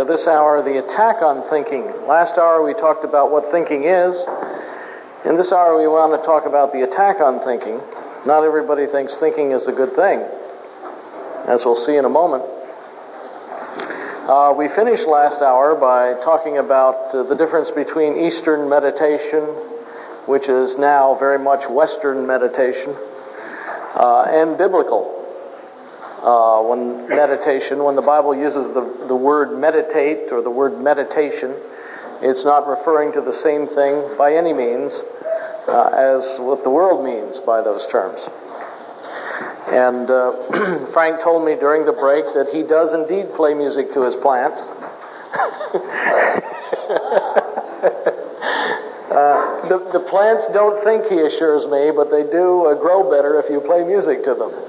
This hour, the attack on thinking. Last hour we talked about what thinking is. In this hour we want to talk about the attack on thinking. Not everybody thinks thinking is a good thing, as we'll see in a moment. We finished last hour by talking about the difference between Eastern meditation, which is now very much Western meditation, and biblical when the Bible uses the word meditate or the word meditation, it's not referring to the same thing by any means as what the world means by those terms. And Frank told me during the break that he does indeed play music to his plants. The plants don't think, he assures me, but they do grow better if you play music to them.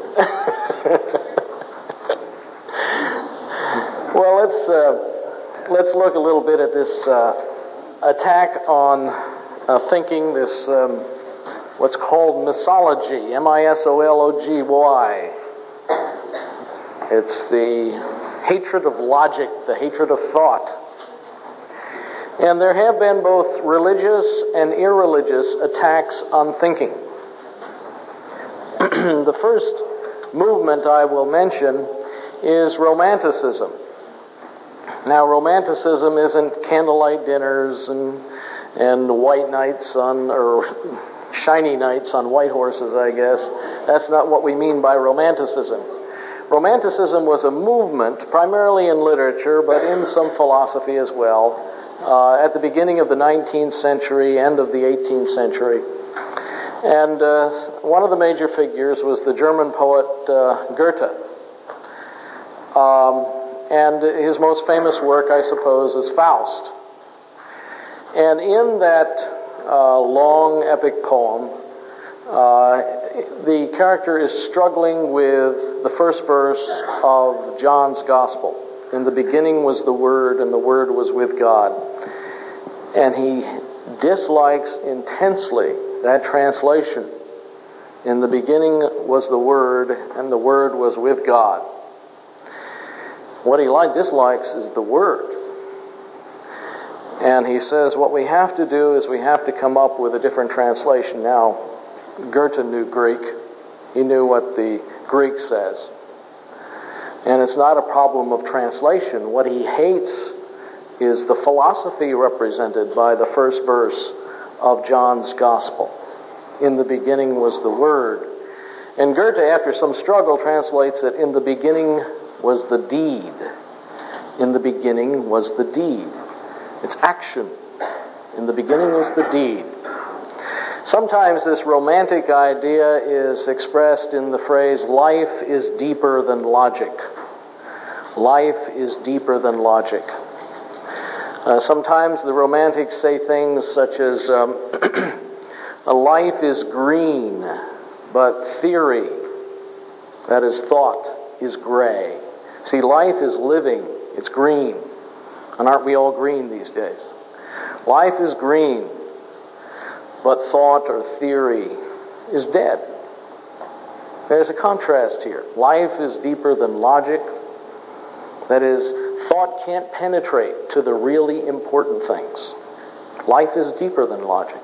Well, let's look a little bit at this attack on thinking, this what's called misology, misology. It's the hatred of logic, the hatred of thought. And there have been both religious and irreligious attacks on thinking. The first movement I will mention is Romanticism. Now, Romanticism isn't candlelight dinners and white nights or shiny nights on white horses, I guess. That's not what we mean by Romanticism. Romanticism was a movement, primarily in literature, but in some philosophy as well, at the beginning of the 19th century, end of the 18th century. And one of the major figures was the German poet Goethe. And his most famous work, I suppose, is Faust. And in that long epic poem, the character is struggling with the first verse of John's Gospel. In the beginning was the Word, and the Word was with God. And he dislikes intensely that translation. In the beginning was the Word, and the Word was with God. What he dislikes is the word. And he says what we have to do is we have to come up with a different translation. Now, Goethe knew Greek. He knew what the Greek says. And it's not a problem of translation. What he hates is the philosophy represented by the first verse of John's Gospel. In the beginning was the Word. And Goethe, after some struggle, translates it, in the beginning was the deed. In the beginning was the deed. It's action. In the beginning was the deed. Sometimes this romantic idea is expressed in the phrase, life is deeper than logic. Life is deeper than logic. Sometimes the romantics say things such as, a life is green, but theory, that is thought, is gray. See, life is living. It's green. And aren't we all green these days? Life is green, but thought or theory is dead. There's a contrast here. Life is deeper than logic. That is, thought can't penetrate to the really important things. Life is deeper than logic.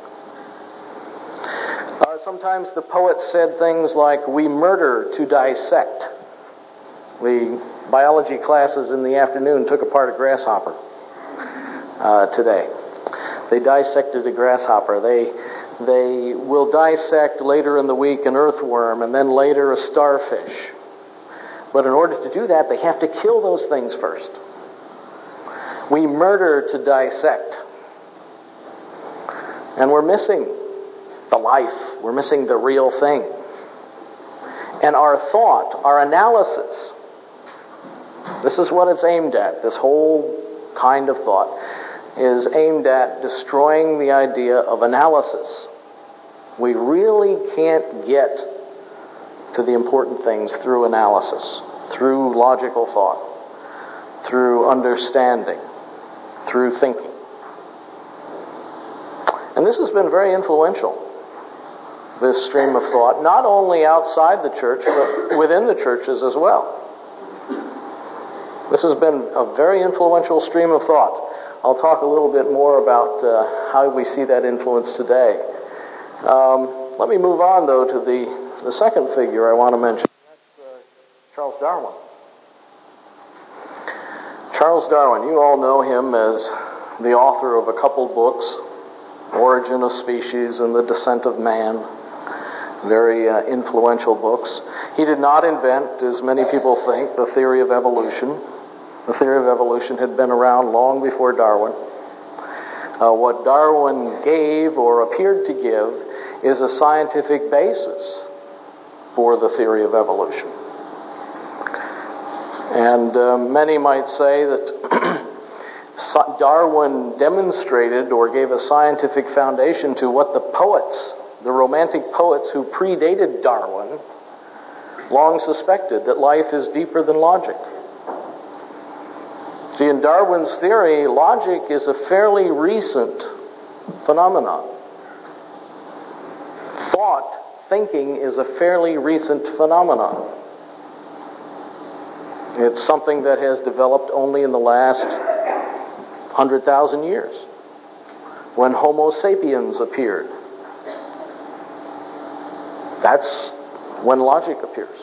Sometimes the poet said things like, we murder to dissect. Biology classes in the afternoon took apart a grasshopper today. They dissected a grasshopper. They will dissect later in the week an earthworm and then later a starfish. But in order to do that, they have to kill those things first. We murder to dissect. And we're missing the life. We're missing the real thing. And our thought, our analysis, this is what it's aimed at. This whole kind of thought is aimed at destroying the idea of analysis. We really can't get to the important things through analysis, through logical thought, through understanding, through thinking. And this has been very influential, this stream of thought, not only outside the church, but within the churches as well. The This has been a very influential stream of thought. I'll talk a little bit more about how we see that influence today. Let me move on, though, to the second figure I want to mention. That's Charles Darwin. Charles Darwin, you all know him as the author of a couple books, Origin of Species and The Descent of Man. Very influential books. He did not invent, as many people think, the theory of evolution. The theory of evolution had been around long before Darwin. What Darwin gave or appeared to give is a scientific basis for the theory of evolution. And many might say that Darwin demonstrated or gave a scientific foundation to what the poets, the Romantic poets who predated Darwin, long suspected, that life is deeper than logic. See, in Darwin's theory, logic is a fairly recent phenomenon. Thinking is a fairly recent phenomenon. It's something that has developed only in the last 100,000 years, when Homo sapiens appeared. That's when logic appears.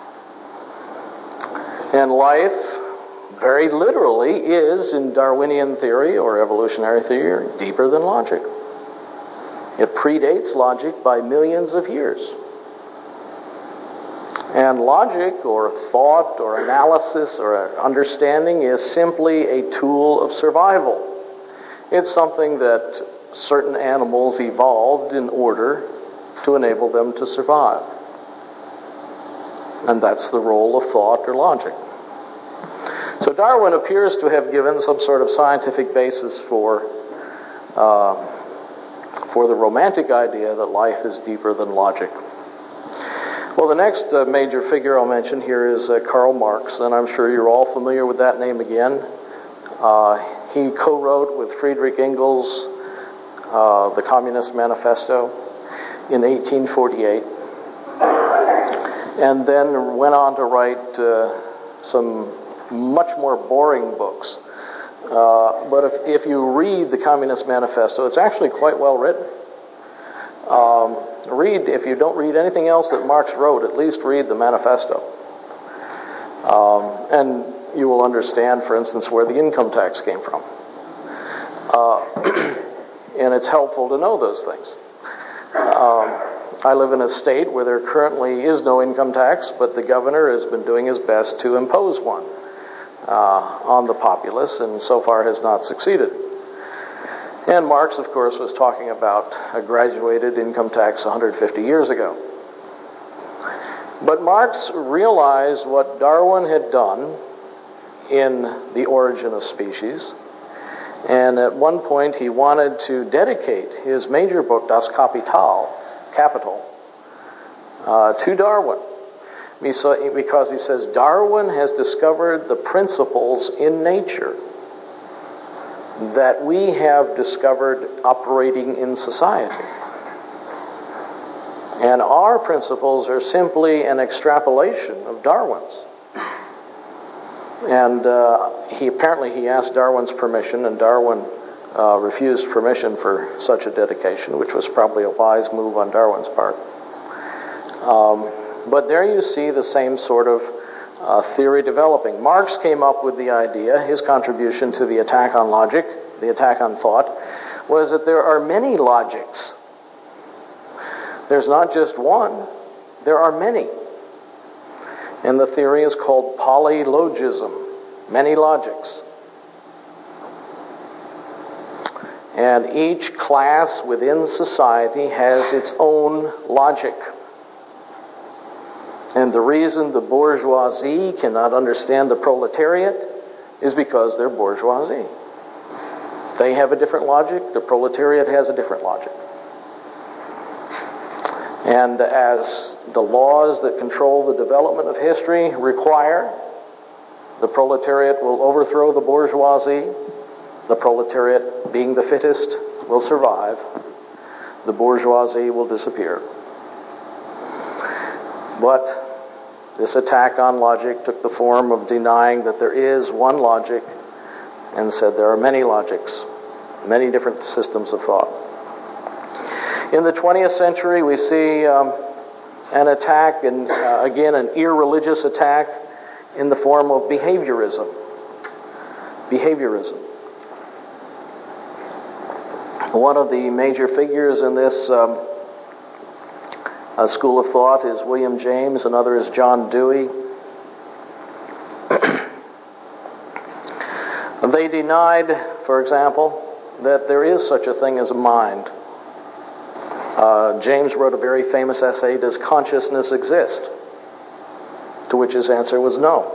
And life, very literally, is, in Darwinian theory or evolutionary theory, deeper than logic. It predates logic by millions of years. And logic or thought or analysis or understanding is simply a tool of survival. It's something that certain animals evolved in order to enable them to survive. And that's the role of thought or logic. So Darwin appears to have given some sort of scientific basis for the romantic idea that life is deeper than logic. Well, the next major figure I'll mention here is Karl Marx, and I'm sure you're all familiar with that name again. He co-wrote with Friedrich Engels the Communist Manifesto in 1848, and then went on to write some much more boring books. But if you read the Communist Manifesto, it's actually quite well written. If you don't read anything else that Marx wrote, at least read the Manifesto. And you will understand, for instance, where the income tax came from. And it's helpful to know those things. I live in a state where there currently is no income tax, but the governor has been doing his best to impose one on the populace, and so far has not succeeded. And Marx, of course, was talking about a graduated income tax 150 years ago. But Marx realized what Darwin had done in The Origin of Species, and at one point he wanted to dedicate his major book, Das Kapital, Capital, to Darwin. Because he says Darwin has discovered the principles in nature that we have discovered operating in society. And our principles are simply an extrapolation of Darwin's. And he asked Darwin's permission, and Darwin refused permission for such a dedication, which was probably a wise move on Darwin's part. But there you see the same sort of theory developing. Marx came up with the idea, his contribution to the attack on logic, the attack on thought, was that there are many logics. There's not just one, there are many. And the theory is called polylogism, many logics. And each class within society has its own logic. And the reason the bourgeoisie cannot understand the proletariat is because they're bourgeoisie. They have a different logic, the proletariat has a different logic. And as the laws that control the development of history require, the proletariat will overthrow the bourgeoisie. The proletariat, being the fittest, will survive. The bourgeoisie will disappear. But This attack on logic took the form of denying that there is one logic and said there are many logics, many different systems of thought. In the 20th century, we see an attack, and again, an irreligious attack in the form of behaviorism. Behaviorism. One of the major figures in this school of thought is William James. Another is John Dewey. They denied, for example, that there is such a thing as a mind. James wrote a very famous essay, Does Consciousness Exist? To which his answer was no.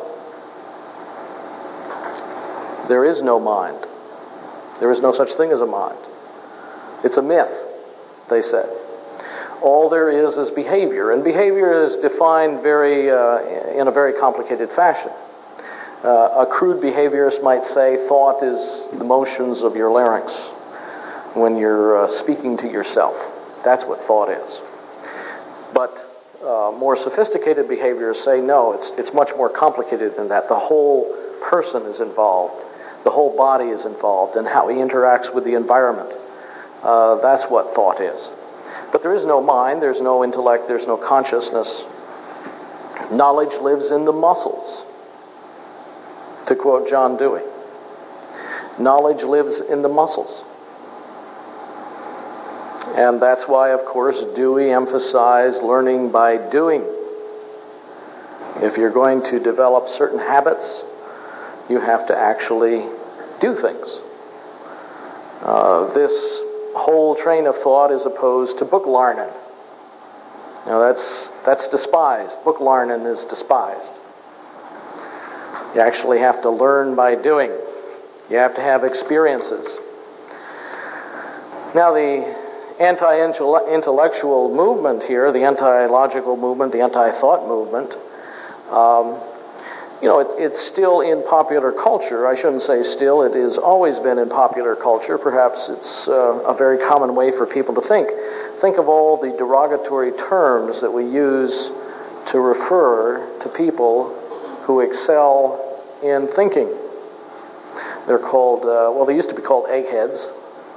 There is no mind. There is no such thing as a mind. It's a myth, they said. All there is behavior, and behavior is defined in a very complicated fashion. A crude behaviorist might say thought is the motions of your larynx when you're speaking to yourself. That's what thought is. But more sophisticated behaviorists say no, it's much more complicated than that. The whole person is involved. The whole body is involved in how he interacts with the environment. That's what thought is. But there is no mind, there's no intellect, there's no consciousness. Knowledge lives in the muscles, to quote John Dewey. Knowledge lives in the muscles. And that's why, of course, Dewey emphasized learning by doing. If you're going to develop certain habits, you have to actually do things. This whole train of thought is opposed to book larnin. That's despised. Book larnin is despised. You actually have to learn by doing. You have to have experiences. Now, the anti-intellectual movement here, the anti-logical movement, the anti-thought movement, it's still in popular culture. I shouldn't say still, it has always been in popular culture. Perhaps it's a very common way for people to think. Think of all the derogatory terms that we use to refer to people who excel in thinking. They're called, they used to be called eggheads.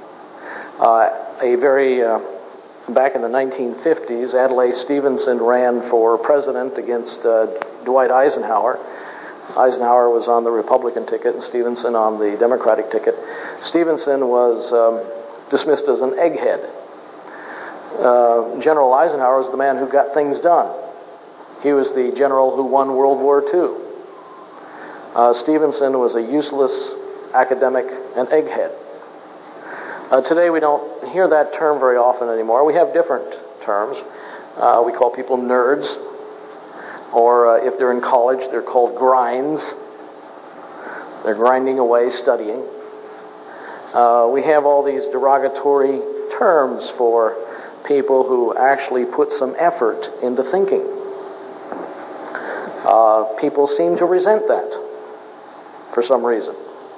Back in the 1950s, Adlai Stevenson ran for president against Dwight Eisenhower. Eisenhower was on the Republican ticket and Stevenson on the Democratic ticket. Stevenson was dismissed as an egghead. General Eisenhower was the man who got things done. He was the general who won World War II. Stevenson was a useless academic and egghead. Today we don't hear that term very often anymore. We have different terms. We call people nerds, or if they're in college, they're called grinds. They're grinding away studying. We have all these derogatory terms for people who actually put some effort into thinking. People seem to resent that for some reason.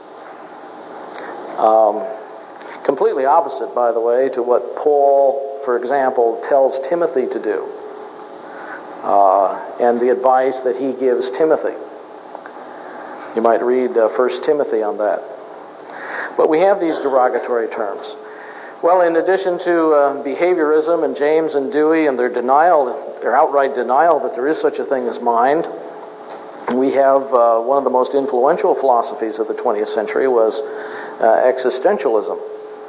Completely opposite, by the way, to what Paul, for example, tells Timothy to do, and the advice that he gives Timothy. You might read 1 Timothy on that. But we have these derogatory terms. Well, in addition to behaviorism and James and Dewey and their outright denial that there is such a thing as mind, we have one of the most influential philosophies of the 20th century was existentialism.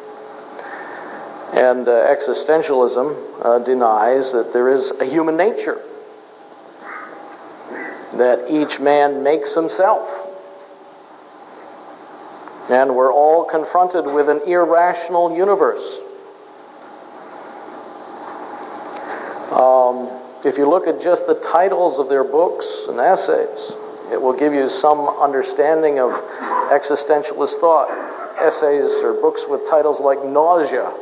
And existentialism denies that there is a human nature, that each man makes himself. And we're all confronted with an irrational universe. If you look at just the titles of their books and essays, it will give you some understanding of existentialist thought. Essays or books with titles like Nausea.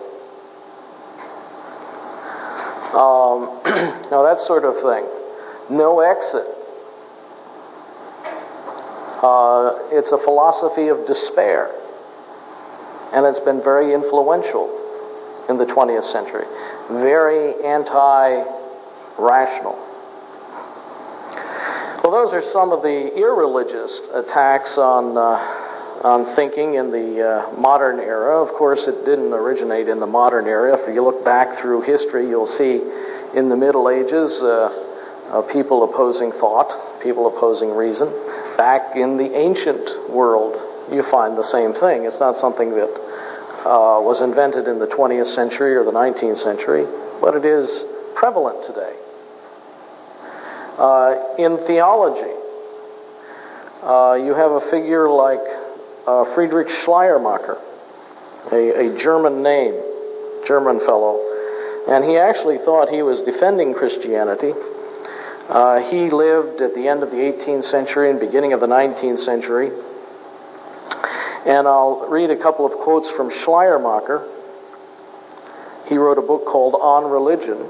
Now that sort of thing. No Exit. It's a philosophy of despair. And it's been very influential in the 20th century. Very anti-rational. So those are some of the irreligious attacks on thinking in the modern era. Of course, it didn't originate in the modern era. If you look back through history, you'll see in the Middle Ages people opposing thought, people opposing reason. Back in the ancient world, you find the same thing. It's not something that was invented in the 20th century or the 19th century, but it is prevalent today. In theology, you have a figure like Friedrich Schleiermacher, a German name, German fellow, and he actually thought he was defending Christianity. He lived at the end of the 18th century and beginning of the 19th century. And I'll read a couple of quotes from Schleiermacher. He wrote a book called On Religion.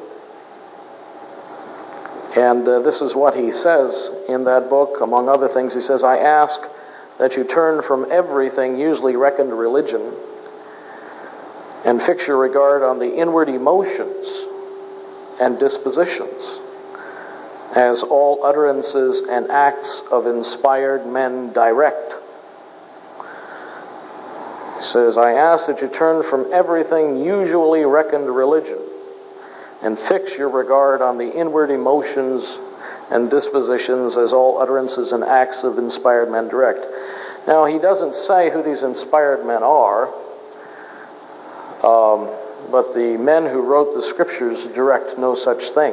And this is what he says in that book. Among other things, he says, "I ask that you turn from everything usually reckoned religion and fix your regard on the inward emotions and dispositions, as all utterances and acts of inspired men direct." He says, "I ask that you turn from everything usually reckoned religion and fix your regard on the inward emotions and dispositions as all utterances and acts of inspired men direct." Now, he doesn't say who these inspired men are, but the men who wrote the scriptures direct no such thing.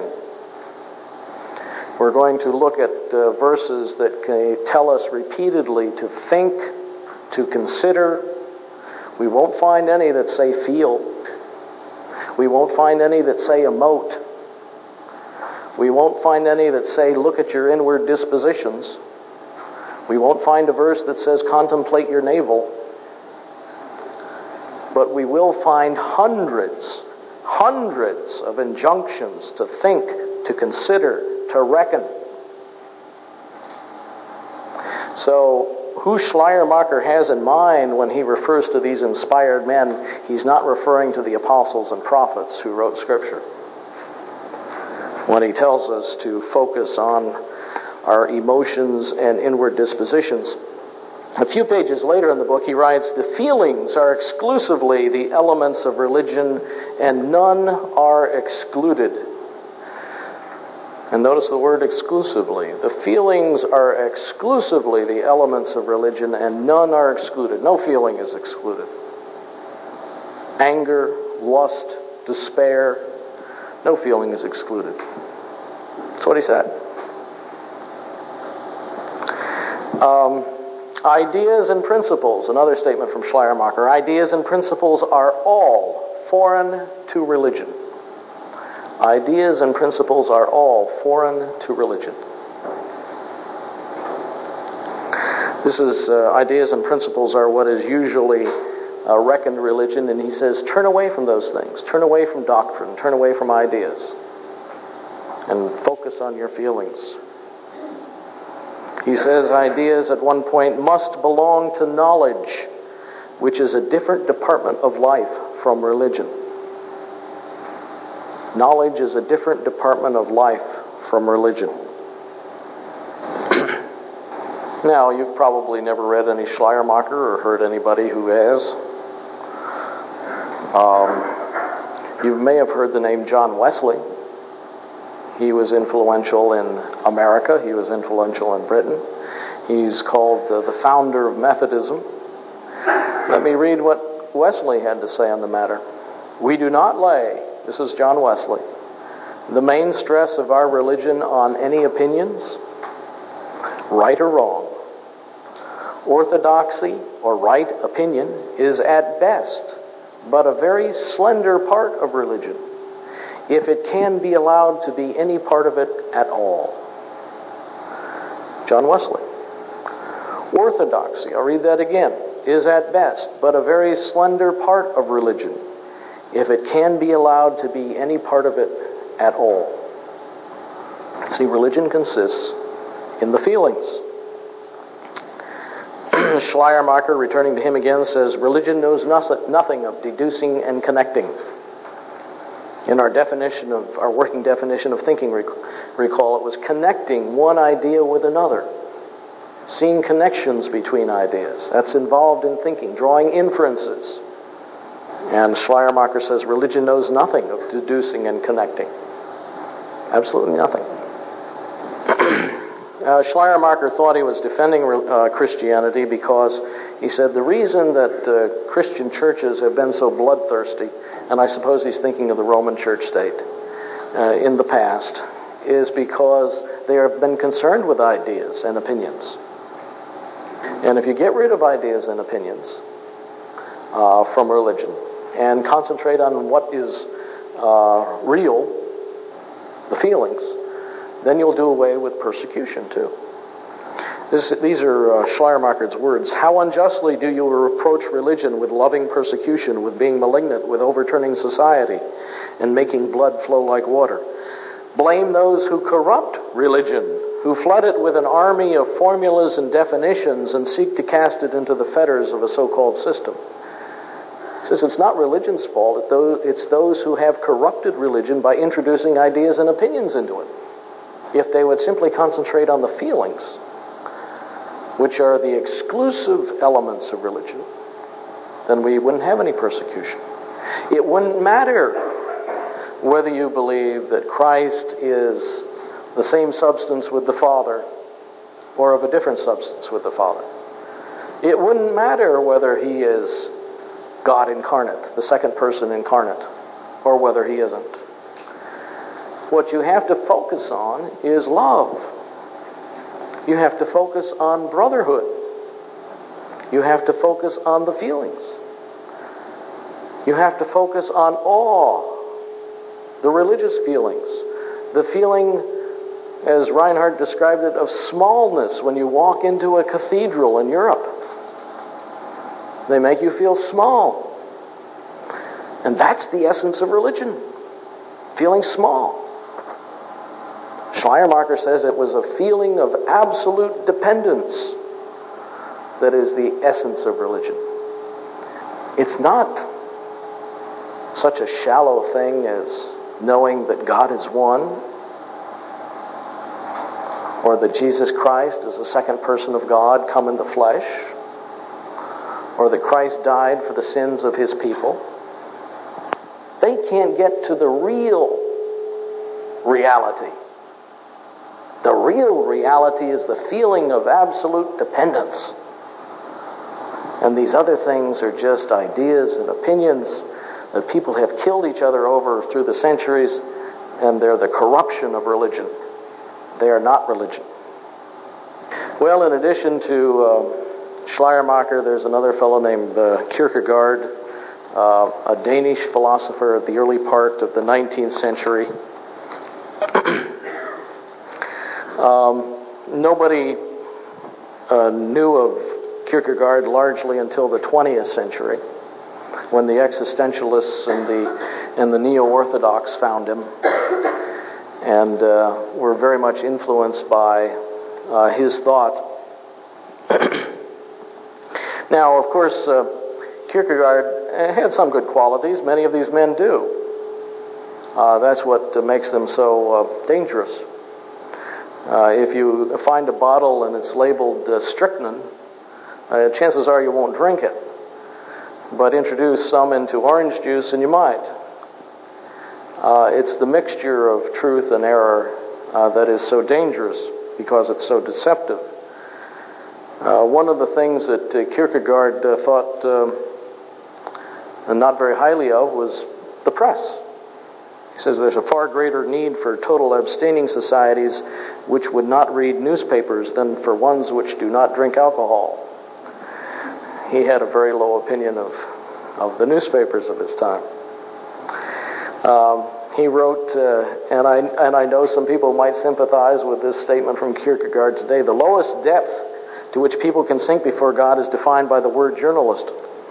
We're going to look at verses that can tell us repeatedly to think, to consider. We won't find any that say feel. We won't find any that say emote. We won't find any that say look at your inward dispositions. We won't find a verse that says contemplate your navel. But we will find hundreds of injunctions to think, to consider, to reckon. So, who Schleiermacher has in mind when he refers to these inspired men, he's not referring to the apostles and prophets who wrote Scripture. When he tells us to focus on our emotions and inward dispositions. A few pages later in the book, he writes, "The feelings are exclusively the elements of religion, and none are excluded." And notice the word exclusively. The feelings are exclusively the elements of religion, and none are excluded. No feeling is excluded. Anger, lust, despair, no feeling is excluded. That's what he said. Ideas and principles, another statement from Schleiermacher. Ideas and principles are all foreign to religion. Ideas and principles are all foreign to religion. This is, ideas and principles are what is usually reckoned religion, and he says, turn away from those things. Turn away from doctrine. Turn away from ideas. And focus on your feelings. He says ideas at one point must belong to knowledge, which is a different department of life from religion. Knowledge is a different department of life from religion. Now, you've probably never read any Schleiermacher or heard anybody who has. You may have heard the name John Wesley. He was influential in America. He was influential in Britain. He's called the founder of Methodism. Let me read what Wesley had to say on the matter. "We do not lay," this is John Wesley, "the main stress of our religion on any opinions, right or wrong. Orthodoxy, or right opinion, is at best but a very slender part of religion, if it can be allowed to be any part of it at all." John Wesley. Orthodoxy, I'll read that again, is at best but a very slender part of religion, if it can be allowed to be any part of it at all. See, religion consists in the feelings. Schleiermacher, returning to him again, says, "Religion knows nothing of deducing and connecting. In our working definition of thinking, recall, it was connecting one idea with another. Seeing connections between ideas. That's involved in thinking, drawing inferences. And Schleiermacher says religion knows nothing of deducing and connecting. Absolutely nothing. Schleiermacher thought he was defending Christianity because he said the reason that Christian churches have been so bloodthirsty, and I suppose he's thinking of the Roman church state in the past, is because they have been concerned with ideas and opinions. And if you get rid of ideas and opinions from religion and concentrate on what is real, the feelings, then you'll do away with persecution too. These are Schleiermacher's words. How unjustly do you reproach religion with loving persecution, with being malignant, with overturning society, and making blood flow like water? Blame those who corrupt religion, who flood it with an army of formulas and definitions and seek to cast it into the fetters of a so-called system. He says it's not religion's fault, it's those who have corrupted religion by introducing ideas and opinions into it. If they would simply concentrate on the feelings, which are the exclusive elements of religion, then we wouldn't have any persecution. It wouldn't matter whether you believe that Christ is the same substance with the Father or of a different substance with the Father. It wouldn't matter whether he is God incarnate, the second person incarnate, or whether he isn't. What you have to focus on is love. You have to focus on brotherhood. You have to focus on the feelings. You have to focus on awe, the religious feelings, the feeling, as Reinhard described it, of smallness when you walk into a cathedral in Europe. They make you feel small. And that's the essence of religion, feeling small. Schleiermacher says it was a feeling of absolute dependence that is the essence of religion. It's not such a shallow thing as knowing that God is one, or that Jesus Christ is the second person of God come in the flesh, or that Christ died for the sins of his people. They can't get to the real reality. The real reality is the feeling of absolute dependence. And these other things are just ideas and opinions that people have killed each other over through the centuries, and they're the corruption of religion. They are not religion. Well, in addition to Schleiermacher, there's another fellow named Kierkegaard, a Danish philosopher of the early part of the 19th century. Nobody knew of Kierkegaard largely until the 20th century, when the existentialists and the neo-orthodox found him, and were very much influenced by his thought. Now, of course, Kierkegaard had some good qualities. Many of these men do. That's what makes them so dangerous. If you find a bottle and it's labeled strychnine, chances are you won't drink it. But introduce some into orange juice and you might. It's the mixture of truth and error that is so dangerous because it's so deceptive. One of the things that Kierkegaard thought not very highly of was the press. He says there's a far greater need for total abstaining societies which would not read newspapers than for ones which do not drink alcohol. He had a very low opinion of the newspapers of his time. He wrote, and I know some people might sympathize with this statement from Kierkegaard today, the lowest depth to which people can sink before God is defined by the word journalist.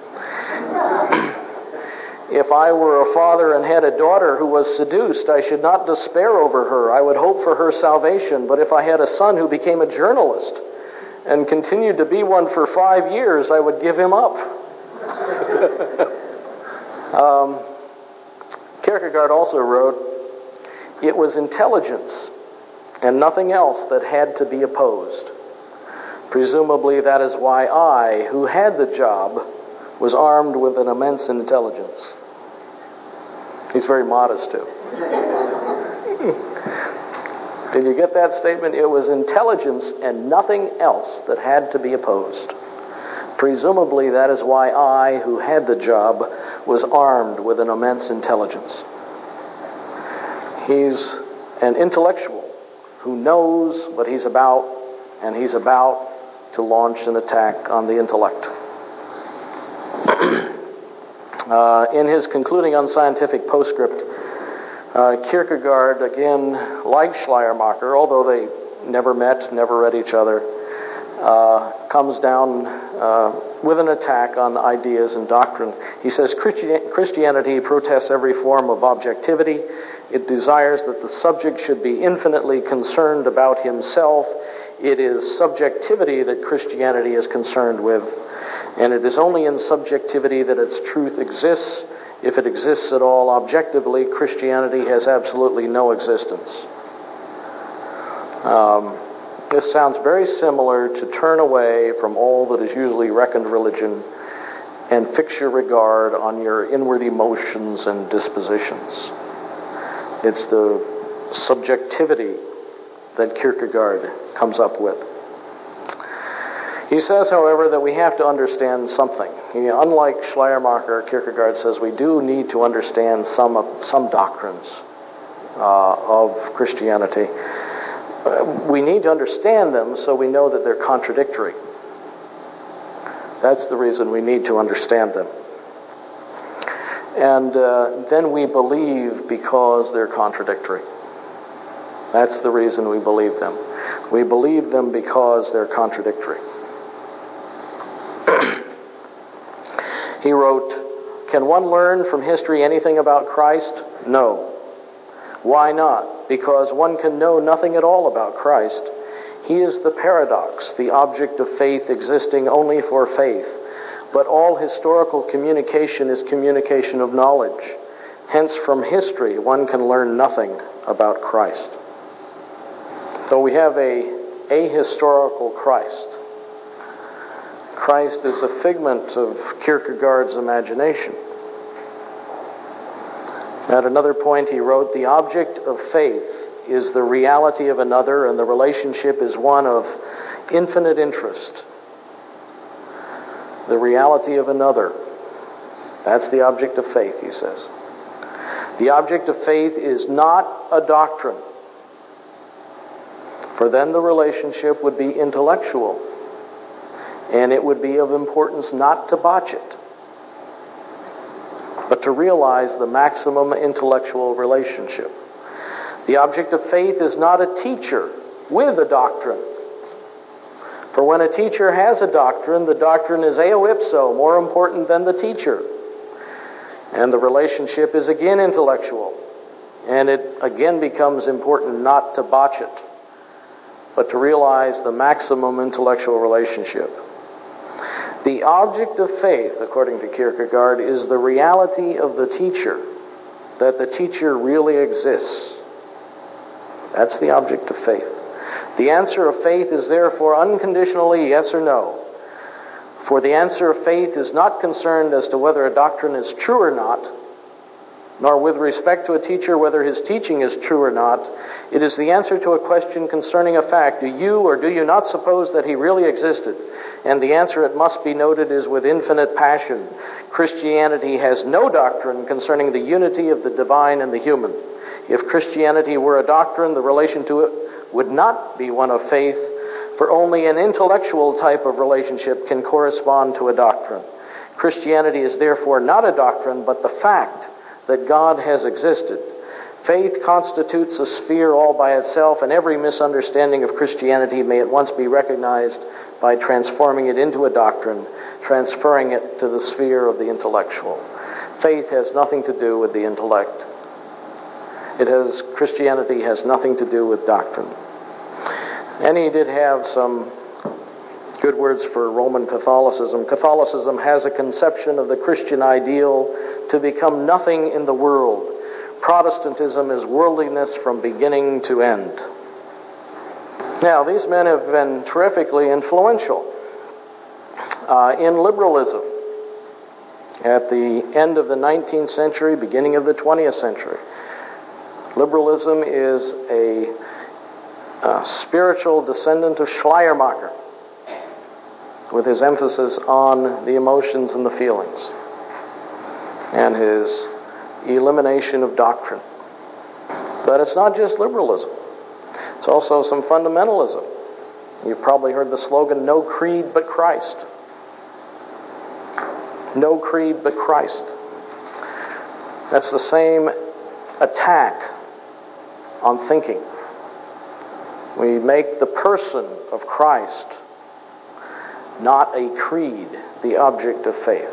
If I were a father and had a daughter who was seduced, I should not despair over her. I would hope for her salvation. But if I had a son who became a journalist and continued to be one for 5 years, I would give him up. Kierkegaard also wrote, "It was intelligence and nothing else that had to be opposed. Presumably that is why I, who had the job, was armed with an immense intelligence." He's very modest, too. Did you get that statement? It was intelligence and nothing else that had to be opposed. Presumably that is why I, who had the job, was armed with an immense intelligence. He's an intellectual who knows what he's about, and he's about to launch an attack on the intellect. In his concluding unscientific postscript, Kierkegaard, again, like Schleiermacher, although they never met, never read each other, comes down with an attack on ideas and doctrine. He says, Christianity protests every form of objectivity. It desires that the subject should be infinitely concerned about himself. It is subjectivity that Christianity is concerned with, and it is only in subjectivity that its truth exists. If it exists at all objectively, Christianity has absolutely no existence. This sounds very similar to turn away from all that is usually reckoned religion and fix your regard on your inward emotions and dispositions. It's the subjectivity that Kierkegaard comes up with. He says, however, that we have to understand something. Unlike Schleiermacher, Kierkegaard says we do need to understand some doctrines of Christianity. We need to understand them so we know that they're contradictory. That's the reason we need to understand them. And then we believe because they're contradictory. That's the reason we believe them. We believe them because they're contradictory. He wrote, "Can one learn from history anything about Christ? No. Why not? Because one can know nothing at all about Christ. He is the paradox, the object of faith existing only for faith. But all historical communication is communication of knowledge. Hence, from history, one can learn nothing about Christ." So we have a ahistorical Christ. Christ is a figment of Kierkegaard's imagination. At another point he wrote, "The object of faith is the reality of another, and the relationship is one of infinite interest." The reality of another. That's the object of faith, he says. The object of faith is not a doctrine, for then the relationship would be intellectual, and it would be of importance not to botch it, but to realize the maximum intellectual relationship. The object of faith is not a teacher with a doctrine. For when a teacher has a doctrine, the doctrine is eo ipso more important than the teacher. And the relationship is again intellectual. And it again becomes important not to botch it, but to realize the maximum intellectual relationship. The object of faith, according to Kierkegaard, is the reality of the teacher, that the teacher really exists. That's the object of faith. The answer of faith is therefore unconditionally yes or no. For the answer of faith is not concerned as to whether a doctrine is true or not, nor with respect to a teacher whether his teaching is true or not. It is the answer to a question concerning a fact. Do you or do you not suppose that he really existed? And the answer, it must be noted, is with infinite passion. Christianity has no doctrine concerning the unity of the divine and the human. If Christianity were a doctrine, the relation to it would not be one of faith, for only an intellectual type of relationship can correspond to a doctrine. Christianity is therefore not a doctrine, but the fact that God has existed. Faith constitutes a sphere all by itself, and every misunderstanding of Christianity may at once be recognized by transforming it into a doctrine, transferring it to the sphere of the intellectual. Faith has nothing to do with the intellect. Christianity has nothing to do with doctrine. And he did have some good words for Roman Catholicism. Catholicism has a conception of the Christian ideal to become nothing in the world, Protestantism is worldliness from beginning to end. Now, these men have been terrifically influential in liberalism at the end of the 19th century, beginning of the 20th century. Liberalism is a spiritual descendant of Schleiermacher, with his emphasis on the emotions and the feelings, and his elimination of doctrine. But it's not just liberalism. It's also some fundamentalism. You've probably heard the slogan, "No creed but Christ." No creed but Christ. That's the same attack on thinking. We make the person of Christ, not a creed, the object of faith.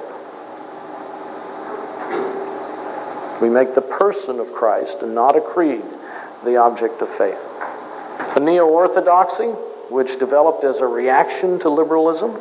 We make the person of Christ and not a creed the object of faith. The neo-orthodoxy, which developed as a reaction to liberalism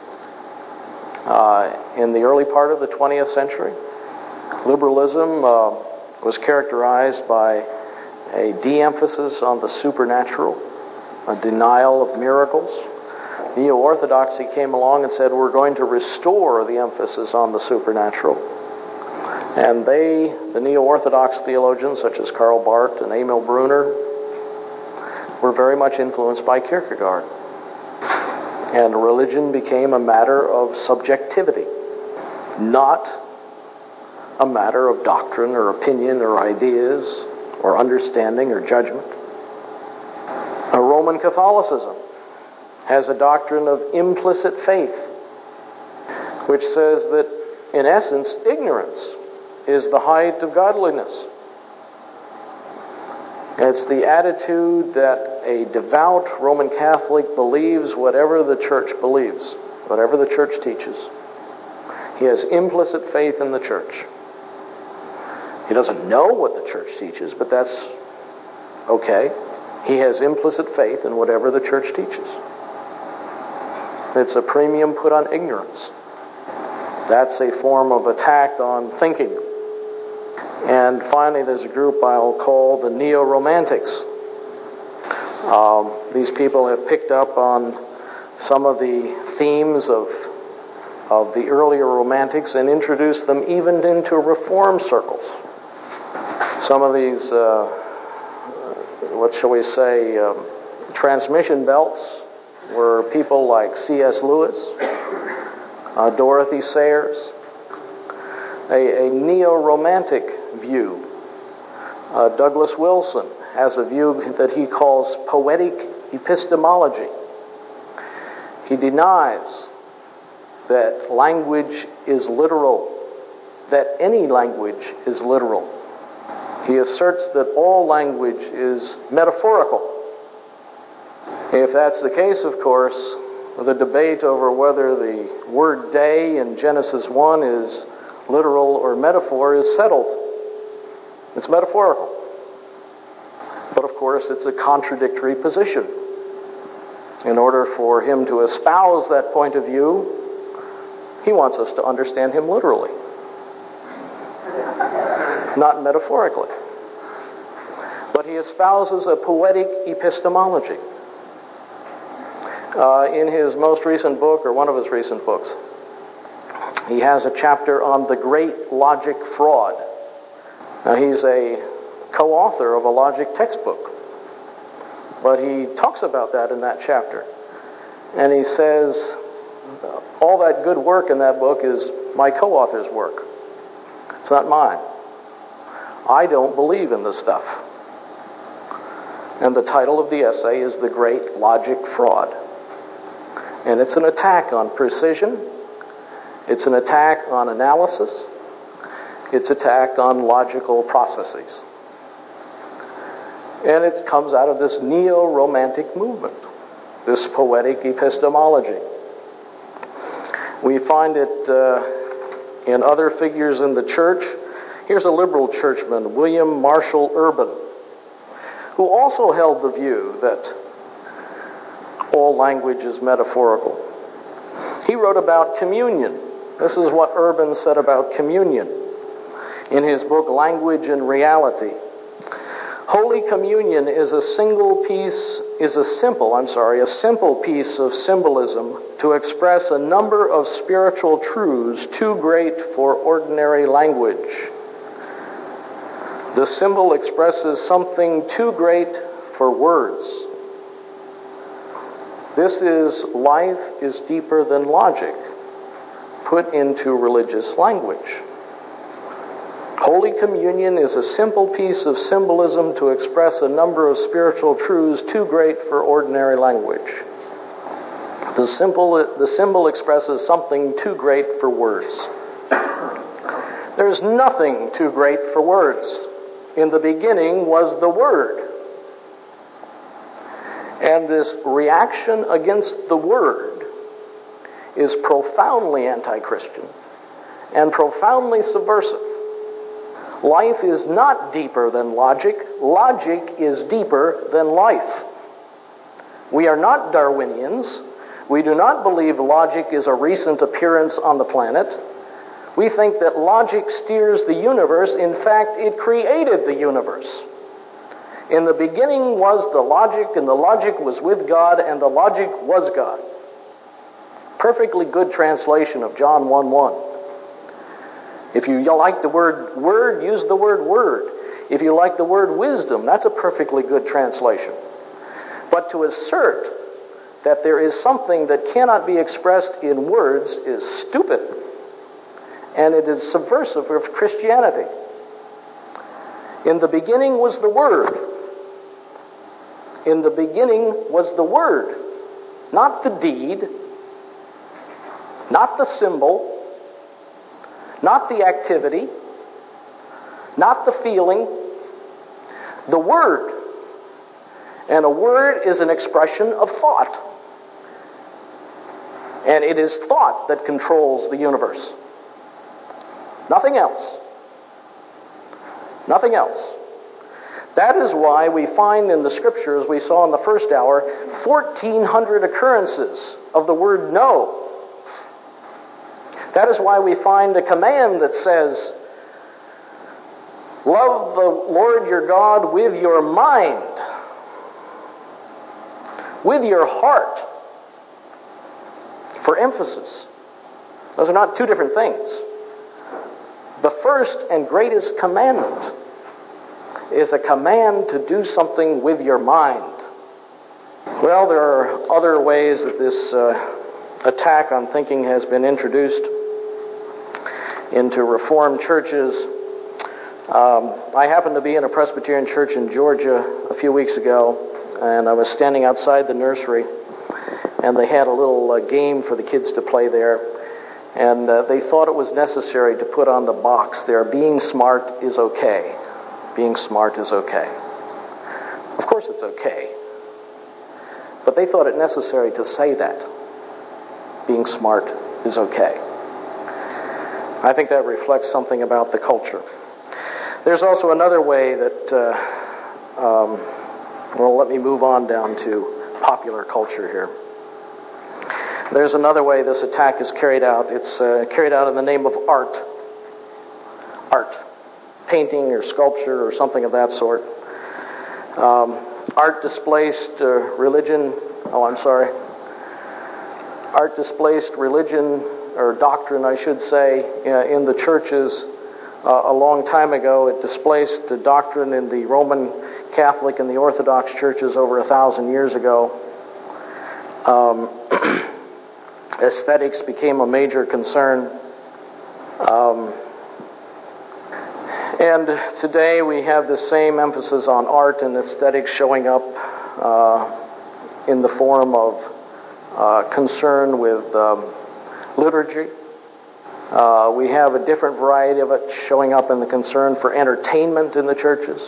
in the early part of the 20th century. Liberalism was characterized by a de-emphasis on the supernatural, a denial of miracles. Neo-orthodoxy came along and said, we're going to restore the emphasis on the supernatural. And the neo-orthodox theologians such as Karl Barth and Emil Brunner, were very much influenced by Kierkegaard. And religion became a matter of subjectivity, not a matter of doctrine or opinion or ideas or understanding or judgment. A Roman Catholicism has a doctrine of implicit faith, which says that, in essence, ignorance is the height of godliness. It's the attitude that a devout Roman Catholic believes whatever the church believes, whatever the church teaches. He has implicit faith in the church. He doesn't know what the church teaches, but that's okay. He has implicit faith in whatever the church teaches. It's a premium put on ignorance. That's a form of attack on thinking. And finally, there's a group I'll call the neo-romantics. These people have picked up on some of the themes of the earlier romantics and introduced them even into reform circles. Some of these, what shall we say, transmission belts were people like C.S. Lewis, Dorothy Sayers, a neo-romantic view. Douglas Wilson has a view that he calls poetic epistemology. He denies that language is literal, that any language is literal. He asserts that all language is metaphorical. If that's the case, of course, the debate over whether the word day in Genesis 1 is literal or metaphor is settled. It's metaphorical. But of course, it's a contradictory position. In order for him to espouse that point of view, he wants us to understand him literally, not metaphorically. But he espouses a poetic epistemology. In his most recent book, or one of his recent books, he has a chapter on the great logic fraud. Now, he's a co-author of a logic textbook, but he talks about that in that chapter. And he says, all that good work in that book is my co-author's work. It's not mine. I don't believe in this stuff. And the title of the essay is The Great Logic Fraud. And it's an attack on precision. It's an attack on analysis. It's an attack on logical processes. And it comes out of this neo-romantic movement, this poetic epistemology. We find it in other figures in the church. Here's a liberal churchman, William Marshall Urban, who also held the view that all language is metaphorical. He wrote about communion. This is what Urban said about communion. in his book Language and Reality. Holy Communion is a simple piece of symbolism to express a number of spiritual truths too great for ordinary language. The symbol expresses something too great for words. This is life is deeper than logic, put into religious language. Holy Communion is a simple piece of symbolism to express a number of spiritual truths too great for ordinary language. The symbol expresses something too great for words. There's nothing too great for words. In the beginning was the Word. And this reaction against the Word is profoundly anti-Christian and profoundly subversive. Life is not deeper than logic. Logic is deeper than life. We are not Darwinians. We do not believe logic is a recent appearance on the planet. We think that logic steers the universe. In fact, it created the universe. In the beginning was the logic, and the logic was with God, and the logic was God. Perfectly good translation of John 1:1. If you like the word word, use the word word. If you like the word wisdom, that's a perfectly good translation. But to assert that there is something that cannot be expressed in words is stupid. And it is subversive of Christianity. In the beginning was the Word. In the beginning was the Word. Not the deed. Not the symbol. Not the activity. Not the feeling. The Word. And a word is an expression of thought. And it is thought that controls the universe. Nothing else. Nothing else. That is why we find in the Scriptures, we saw in the first hour, 1,400 occurrences of the word no. That is why we find a command that says, love the Lord your God with your mind, with your heart, for emphasis. Those are not two different things. The first and greatest commandment is a command to do something with your mind. Well, there are other ways that this attack on thinking has been introduced into Reformed churches. I happened to be in a Presbyterian church in Georgia a few weeks ago, and I was standing outside the nursery, and they had a little game for the kids to play there. And they thought it was necessary to put on the box there, being smart is okay. Being smart is okay. Of course it's okay. But they thought it necessary to say that. Being smart is okay. I think that reflects something about the culture. There's also another way that, let me move on down to popular culture here. There's another way this attack is carried out. It's carried out in the name of art. Art. Painting or sculpture or something of that sort. Art displaced religion. Art displaced religion, or doctrine, I should say, in the churches a long time ago. It displaced the doctrine in the Roman Catholic and the Orthodox churches over 1,000 years ago. Aesthetics became a major concern. And today we have the same emphasis on art and aesthetics showing up in the form of concern with liturgy. We have a different variety of it showing up in the concern for entertainment in the churches.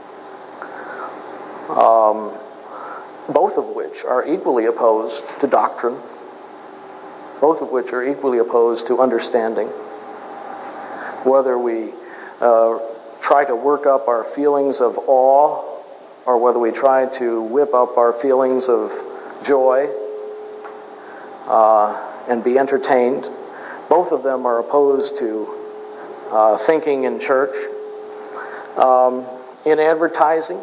Both of which are equally opposed to doctrine. Both of which are equally opposed to understanding. Whether we try to work up our feelings of awe, or whether we try to whip up our feelings of joy and be entertained, both of them are opposed to thinking in church. In advertising,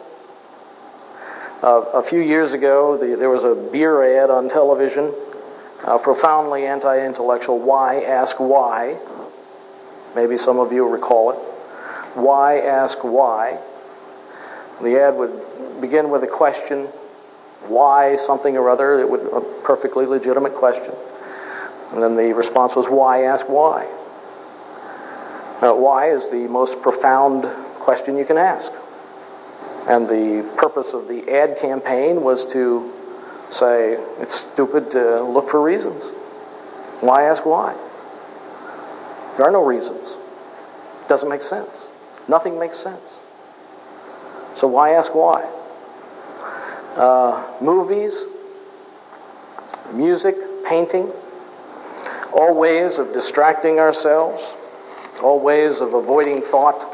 a few years ago, there was a beer ad on television, profoundly anti-intellectual. Why? Ask why. Maybe some of you recall it. Why? Ask why. The ad would begin with a question, why something or other. It would a perfectly legitimate question. And then the response was, why? Ask why. Why is the most profound question you can ask. And the purpose of the ad campaign was to say, it's stupid to look for reasons. Why ask why? There are no reasons. It doesn't make sense. Nothing makes sense. So why ask why? Movies, music, painting, all ways of distracting ourselves, all ways of avoiding thought.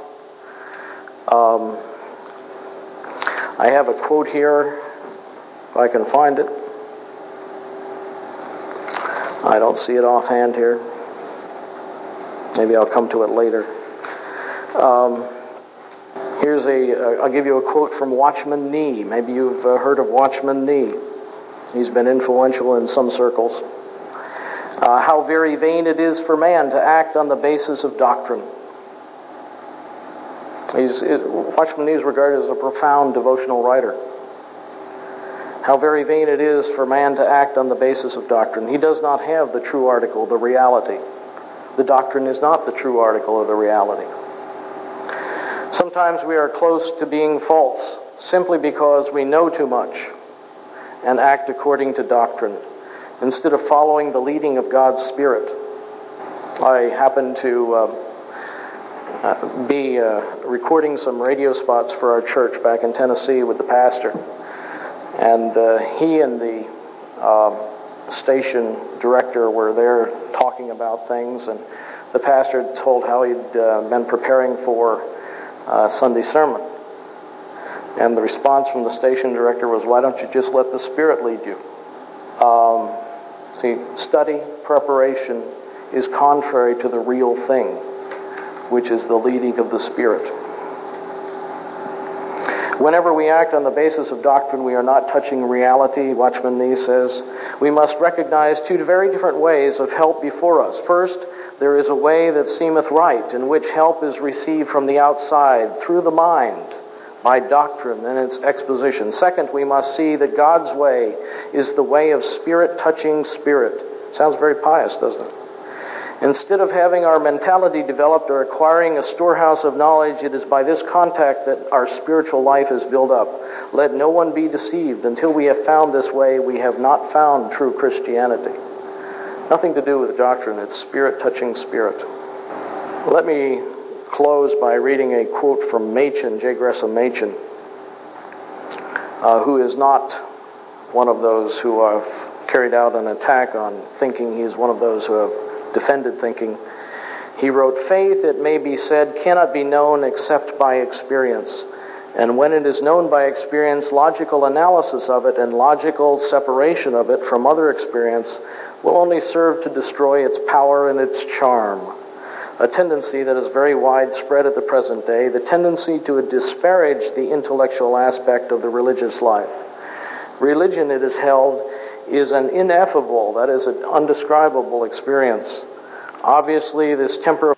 I have a quote here, if I can find it. I don't see it offhand here. Maybe I'll come to it later. I'll give you a quote from Watchman Nee. Maybe you've heard of Watchman Nee. He's been influential in some circles. How very vain it is for man to act on the basis of doctrine. Watchman Nee is regarded as a profound devotional writer. How very vain it is for man to act on the basis of doctrine. He does not have the true article, the reality. The doctrine is not the true article of the reality. Sometimes we are close to being false simply because we know too much and act according to doctrine instead of following the leading of God's Spirit. I happen to be recording some radio spots for our church back in Tennessee with the pastor. And he and the station director were there talking about things, and the pastor told how he'd been preparing for Sunday sermon. And the response from the station director was, why don't you just let the Spirit lead you? See, study, preparation is contrary to the real thing, which is the leading of the Spirit. Whenever we act on the basis of doctrine, we are not touching reality. Watchman Nee says, we must recognize two very different ways of help before us. First, there is a way that seemeth right, in which help is received from the outside, through the mind, by doctrine and its exposition. Second, we must see that God's way is the way of Spirit touching Spirit. Sounds very pious, doesn't it? Instead of having our mentality developed or acquiring a storehouse of knowledge, it is by this contact that our spiritual life is built up. Let no one be deceived. Until we have found this way, we have not found true Christianity. Nothing to do with doctrine. It's Spirit touching Spirit. Let me close by reading a quote from Machen, J. Gresham Machen, who is not one of those who have carried out an attack on thinking. He is one of those who have defended thinking. He wrote, faith, it may be said, cannot be known except by experience. And when it is known by experience, logical analysis of it and logical separation of it from other experience will only serve to destroy its power and its charm. A tendency that is very widespread at the present day, the tendency to disparage the intellectual aspect of the religious life. Religion, it is held, is an ineffable, that is, an undescribable experience. Obviously, this temporary